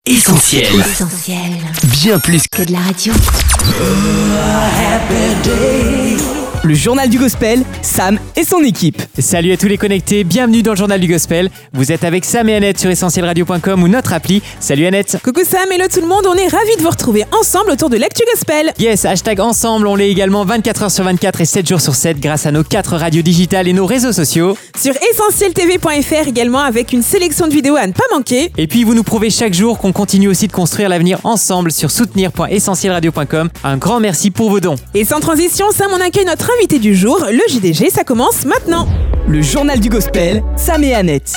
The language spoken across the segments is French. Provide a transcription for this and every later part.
Essentiel. Bien plus que de la radio. Le journal du gospel, Sam et son équipe. Salut à tous les connectés, bienvenue dans le journal du gospel. Vous êtes avec Sam et Annette sur essentielradio.com ou notre appli. Salut Annette. Coucou Sam, hello tout le monde, on est ravis de vous retrouver ensemble autour de l'actu gospel. Yes, hashtag ensemble, on l'est également 24h sur 24 et 7 jours sur 7 grâce à nos 4 radios digitales et nos réseaux sociaux. Sur essentieltv.fr également avec une sélection de vidéos à ne pas manquer. Et puis vous nous prouvez chaque jour qu'on continue aussi de construire l'avenir ensemble sur soutenir.essentielradio.com. Un grand merci pour vos dons. Et sans transition, Sam, on accueille notre invité du jour, le JDG, ça commence maintenant. Le journal du gospel, Sam et Annette.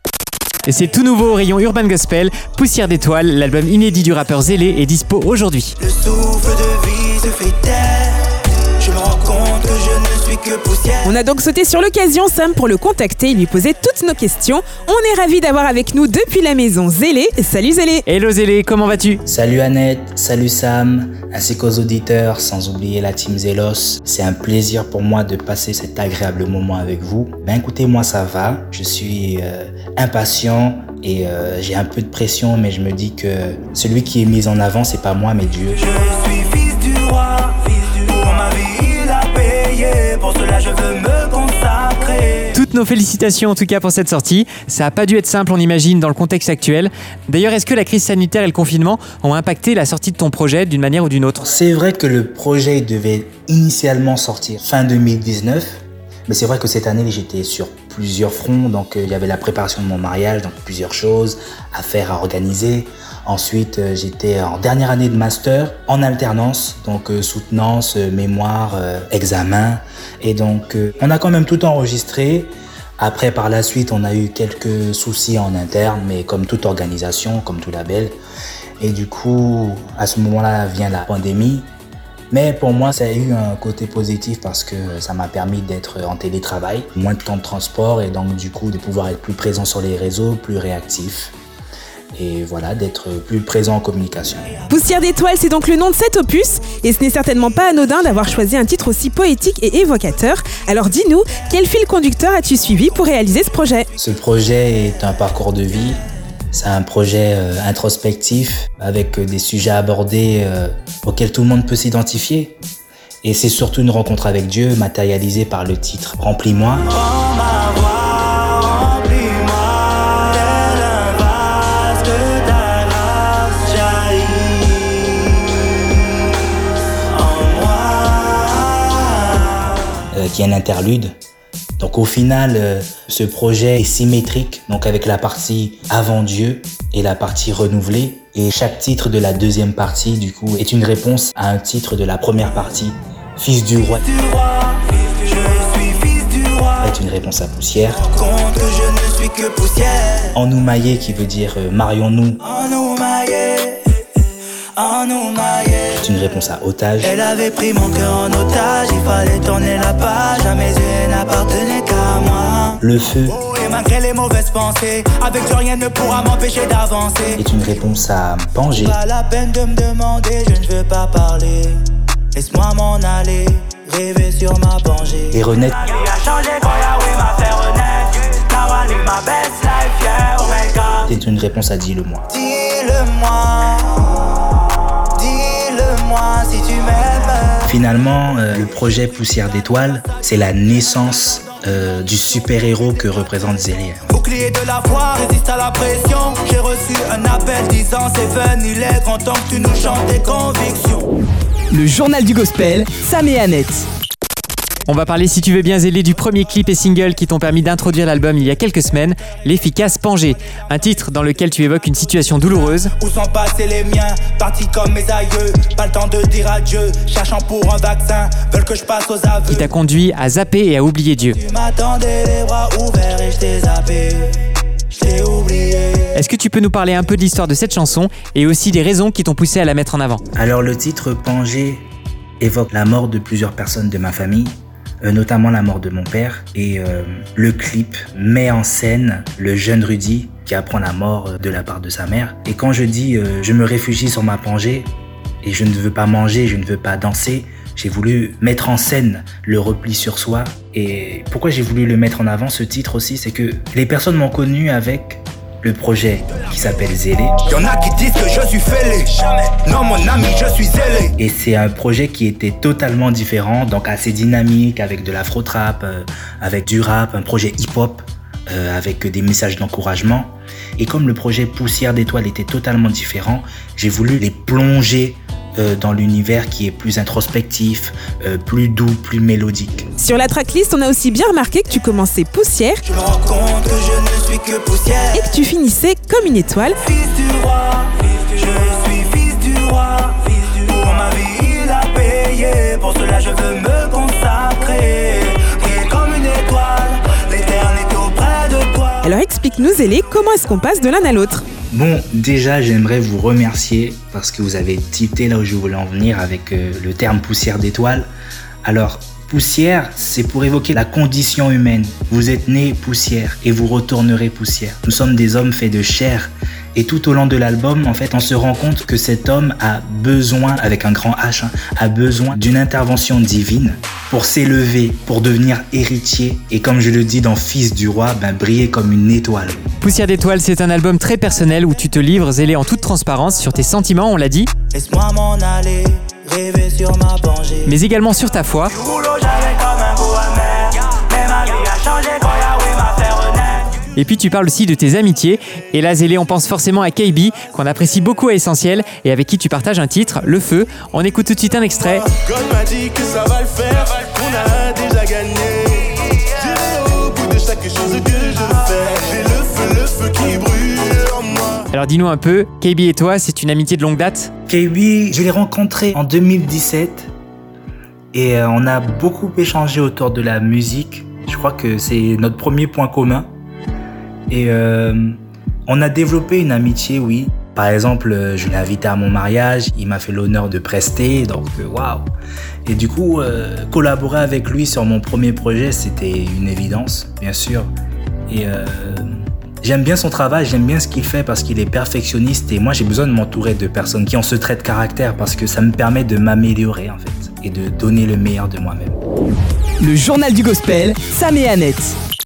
Et c'est tout nouveau au rayon Urban Gospel, Poussière d'étoiles, l'album inédit du rappeur Zélé est dispo aujourd'hui. Le souffle de vie se fait taire. Je me rends compte que je ne suis que poussière. On a donc sauté sur l'occasion, Sam, pour le contacter et lui poser toutes nos questions. On est ravis d'avoir avec nous depuis la maison Zélé. Salut Zélé. Hello Zélé, comment vas-tu ? Salut Annette, salut Sam, ainsi qu'aux auditeurs, sans oublier la team Zélos. C'est un plaisir pour moi de passer cet agréable moment avec vous. Ben écoutez, moi ça va, je suis impatient et j'ai un peu de pression, mais je me dis que celui qui est mis en avant, c'est pas moi, mais Dieu. Je suis fils du roi, pour ma vie il a payé, pour cela je veux me consacrer. Toutes nos félicitations en tout cas pour cette sortie. Ça a pas dû être simple, on imagine, dans le contexte actuel. D'ailleurs, est-ce que la crise sanitaire et le confinement ont impacté la sortie de ton projet d'une manière ou d'une autre ? C'est vrai que le projet devait initialement sortir fin 2019, mais c'est vrai que cette année j'étais sur plusieurs fronts, donc il y avait la préparation de mon mariage, donc plusieurs choses à faire, à organiser. Ensuite, j'étais en dernière année de master, en alternance, donc soutenance, mémoire, examen. Et donc, on a quand même tout enregistré. Après, par la suite, on a eu quelques soucis en interne, mais comme toute organisation, comme tout label. Et du coup, à ce moment-là vient la pandémie. Mais pour moi, ça a eu un côté positif parce que ça m'a permis d'être en télétravail, moins de temps de transport et donc du coup de pouvoir être plus présent sur les réseaux, plus réactif. Et voilà, d'être plus présent en communication. Poussière d'étoiles, c'est donc le nom de cet opus, et ce n'est certainement pas anodin d'avoir choisi un titre aussi poétique et évocateur. Alors dis-nous, quel fil conducteur as-tu suivi pour réaliser ce projet ? Ce projet est un parcours de vie, c'est un projet introspectif, avec des sujets abordés auxquels tout le monde peut s'identifier. Et c'est surtout une rencontre avec Dieu, matérialisée par le titre « Remplis-moi ». Qui est un interlude. Donc au final, ce projet est symétrique, donc avec la partie avant Dieu et la partie renouvelée. Et chaque titre de la deuxième partie, du coup, est une réponse à un titre de la première partie, Fils du roi. Est une réponse à Poussière. En nous mailler, qui veut dire marions-nous. C'est une réponse à Otage. Elle avait pris mon cœur en otage, il fallait tourner la page, à mes yeux n'appartenait qu'à moi. Le feu. Oh, et malgré les mauvaises pensées, avec toi rien ne pourra m'empêcher d'avancer. C'est une réponse à Pangé. Pas la peine de me demander, je ne veux pas parler. Laisse-moi m'en aller, rêver sur ma Pangée. Et renaître. Ma vie a changé quand Yahweh m'a fait renaître. Now I live my best life, yeah, oh my God. C'est une réponse à Dis-le-moi. Dis-le-moi si tu m'aimes. Finalement, le projet Poussière d'étoiles, c'est la naissance du super-héros que représente Zélé. Bouclier de la foi, résiste à la pression. J'ai reçu un appel disant c'est fun, il est grand temps que tu nous chantes tes convictions. Le journal du gospel, Sam et Annette. On va parler, si tu veux bien Zélé, du premier clip et single qui t'ont permis d'introduire l'album il y a quelques semaines, l'efficace Pangé. Un titre dans lequel tu évoques une situation douloureuse. Où sont passés les miens, partis comme mes aïeux. Pas le temps de dire adieu, cherchant pour un vaccin, veulent que je passe aux aveux. Qui t'a conduit à zapper et à oublier Dieu. Tu m'attendais les bras ouverts et je t'ai zappé, je t'ai oublié. Est-ce que tu peux nous parler un peu de l'histoire de cette chanson et aussi des raisons qui t'ont poussé à la mettre en avant ? Alors le titre Pangé évoque la mort de plusieurs personnes de ma famille, notamment la mort de mon père, et le clip met en scène le jeune Rudy qui apprend la mort de la part de sa mère. Et quand je dis je me réfugie sur ma Pangée et je ne veux pas manger, je ne veux pas danser, j'ai voulu mettre en scène le repli sur soi. Et pourquoi j'ai voulu le mettre en avant, ce titre aussi, c'est que les personnes m'ont connu avec le projet qui s'appelle Zélé. Y'en a qui disent que je suis fêlé. Non mon ami, je suis zélé. Et c'est un projet qui était totalement différent, donc assez dynamique, avec de l'afro-trap, avec du rap, un projet hip-hop, avec des messages d'encouragement. Et comme le projet Poussière d'étoiles était totalement différent, j'ai voulu les plonger dans l'univers qui est plus introspectif, plus doux, plus mélodique. Sur la tracklist, on a aussi bien remarqué que tu commençais Poussière Je me rends compte que je ne suis que poussière. et que tu finissais comme une étoile. Fils du roi, je suis fils du roi. Pour ma vie il a payé, pour cela je veux me consacrer. Briller comme une étoile, l'éternité auprès de toi. Alors explique-nous Zélé, comment est-ce qu'on passe de l'un à l'autre? Bon, déjà, j'aimerais vous remercier parce que vous avez tilté là où je voulais en venir avec le terme poussière d'étoiles. Alors, poussière, c'est pour évoquer la condition humaine. Vous êtes né poussière et vous retournerez poussière. Nous sommes des hommes faits de chair. Et tout au long de l'album, en fait, on se rend compte que cet homme a besoin, avec un grand H, a besoin d'une intervention divine pour s'élever, pour devenir héritier. Et comme je le dis dans Fils du roi, briller comme une étoile. Poussière d'étoiles, c'est un album très personnel où tu te livres, Zélé, en toute transparence sur tes sentiments, on l'a dit, Laisse-moi m'en aller, rêver sur ma plongée. mais également sur ta foi. Du boulot j'avais comme un goût amer, mais ma vie a changé quand Yahweh m'a fait renaître. Et puis tu parles aussi de tes amitiés. Et là, Zélé, on pense forcément à KB, qu'on apprécie beaucoup à Essentiel, et avec qui tu partages un titre, Le Feu. On écoute tout de suite un extrait. God m'a dit que ça va le faire, qu'on a déjà gagné. J'irai au bout de chaque chose que je fais. J'ai le feu qui brûle en moi. Alors dis-nous un peu, KB et toi, c'est une amitié de longue date? KB, je l'ai rencontré en 2017 et on a beaucoup échangé autour de la musique. Je crois que c'est notre premier point commun. Et on a développé une amitié, oui. Par exemple, je l'ai invité à mon mariage, il m'a fait l'honneur de prester, donc waouh. Et du coup, collaborer avec lui sur mon premier projet, c'était une évidence, bien sûr. Et j'aime bien son travail, j'aime bien ce qu'il fait parce qu'il est perfectionniste. Et moi, j'ai besoin de m'entourer de personnes qui ont ce trait de caractère parce que ça me permet de m'améliorer, en fait, et de donner le meilleur de moi-même. Le journal du gospel, Sam et Annette.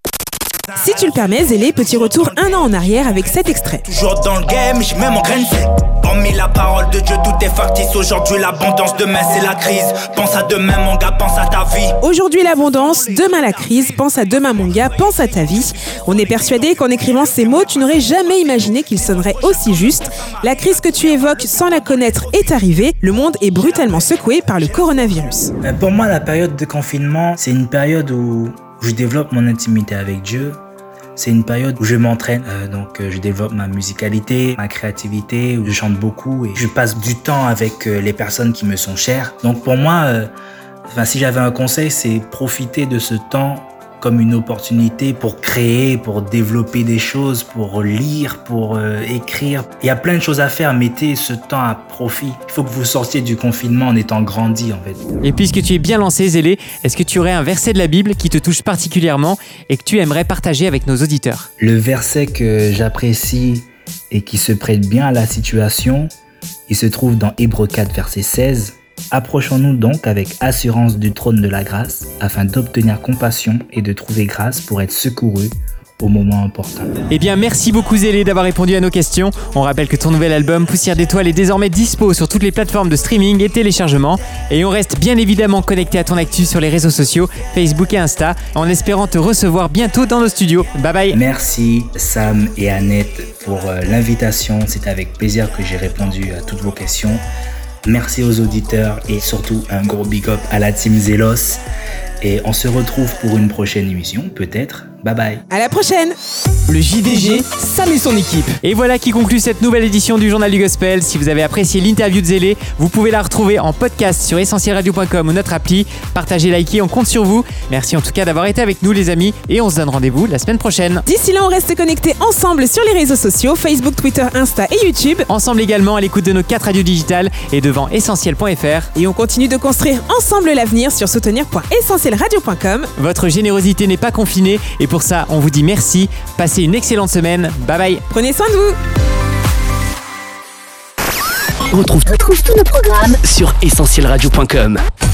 Si tu le permets, Zélé, petit retour 1 an en arrière avec cet extrait. Toujours dans le game, j'ai même engraissé. Hormis la parole de Dieu, tout est factice. Aujourd'hui l'abondance, demain c'est la crise. Pense à demain mon gars, pense à ta vie. Aujourd'hui l'abondance, demain la crise, pense à demain mon gars, pense à ta vie. On est persuadé qu'en écrivant ces mots, tu n'aurais jamais imaginé qu'ils sonneraient aussi justes. La crise que tu évoques sans la connaître est arrivée. Le monde est brutalement secoué par le coronavirus. Pour moi, la période de confinement, c'est une période où je développe mon intimité avec Dieu. C'est une période où je m'entraîne, donc je développe ma musicalité, ma créativité, où je chante beaucoup et je passe du temps avec les personnes qui me sont chères. Donc pour moi, si j'avais un conseil, c'est profiter de ce temps comme une opportunité pour créer, pour développer des choses, pour lire, pour écrire. Il y a plein de choses à faire, mettez ce temps à profit. Il faut que vous sortiez du confinement en étant grandi en fait. Et puisque tu es bien lancé, Zélé, est-ce que tu aurais un verset de la Bible qui te touche particulièrement et que tu aimerais partager avec nos auditeurs? Le verset que j'apprécie et qui se prête bien à la situation, il se trouve dans Hébreux 4, verset 16. Approchons-nous donc avec assurance du trône de la grâce afin d'obtenir compassion et de trouver grâce pour être secourus au moment opportun. Eh bien, merci beaucoup Zélé d'avoir répondu à nos questions. On rappelle que ton nouvel album Poussière d'étoiles est désormais dispo sur toutes les plateformes de streaming et téléchargement. Et on reste bien évidemment connecté à ton actu sur les réseaux sociaux, Facebook et Insta, en espérant te recevoir bientôt dans nos studios. Bye bye. Merci Sam et Annette pour l'invitation. C'est avec plaisir que j'ai répondu à toutes vos questions. Merci aux auditeurs et surtout un gros big up à la team Zélos. Et on se retrouve pour une prochaine émission, peut-être. Bye bye. À la prochaine. Le JDG, Sam et son équipe. Et voilà qui conclut cette nouvelle édition du Journal du Gospel. Si vous avez apprécié l'interview de Zélé, vous pouvez la retrouver en podcast sur essentielradio.com ou notre appli. Partagez, likez, on compte sur vous. Merci en tout cas d'avoir été avec nous les amis et on se donne rendez-vous la semaine prochaine. D'ici là, on reste connectés ensemble sur les réseaux sociaux, Facebook, Twitter, Insta et YouTube. Ensemble également à l'écoute de nos 4 radios digitales et devant essentiel.fr. Et on continue de construire ensemble l'avenir sur soutenir.essentielradio.com. Votre générosité n'est pas confinée et pour ça, on vous dit merci. Passez une excellente semaine. Bye bye. Prenez soin de vous. On retrouve tous nos programmes sur essentielradio.com.